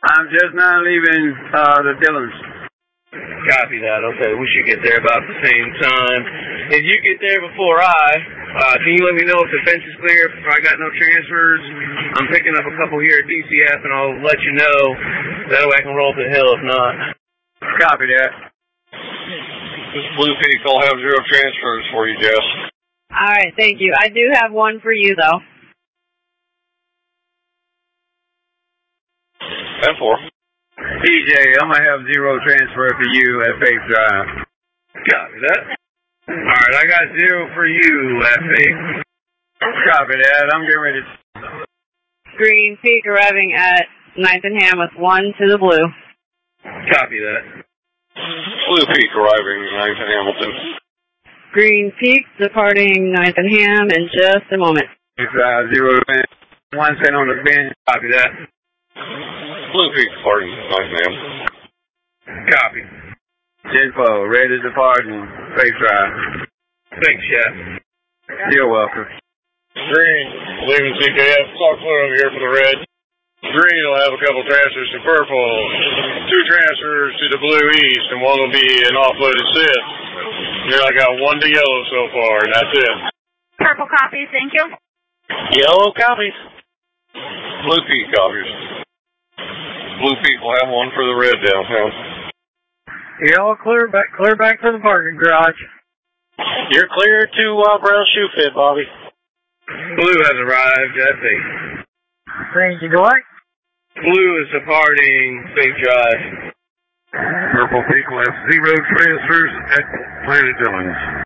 I'm just now leaving the Dillons. Copy that. Okay, we should get there about the same time. If you get there before can you let me know if the fence is clear, if I got no transfers? I'm picking up a couple here at DCF, and I'll let you know. That way I can roll up the hill if not. Copy that. This Blue Peak, I'll have 0 transfers for you, Jess. All right, thank you. I do have one for you, though. 10-4. TJ, I'm going to have 0 transfer for you at Faith Drive. Copy that. All right, I got 0 for you at Faith. Copy that. I'm getting ready to... Green Peak arriving at 9th and Ham with 1 to the blue. Copy that. Blue Peak arriving 9th and Hamilton. Green Peak departing 9th and Ham in just a moment. It's 0 to 1 set on the bench. Copy that. Blue Peak departing 9th and Hamilton. Copy. 10-4, ready to depart and Faith Drive. Thanks, Chef. You're welcome. Green, leaving CKF, talk clear over here for the red. Green will have a couple transfers to purple, 2 transfers to the blue east, and 1 will be an offloaded sit. Here I got 1 to yellow so far, and that's it. Purple copies, thank you. Yellow copies. Blue Peak copies. Blue Peak will have 1 for the red downtown. Yellow, clear back to the parking garage. You're clear to Brown Shoe Fit, Bobby. Blue has arrived at Faith. Thank you, Dwight. Blue is departing Faith Drive. Purple Peak will have 0 transfers at Planet Dillons.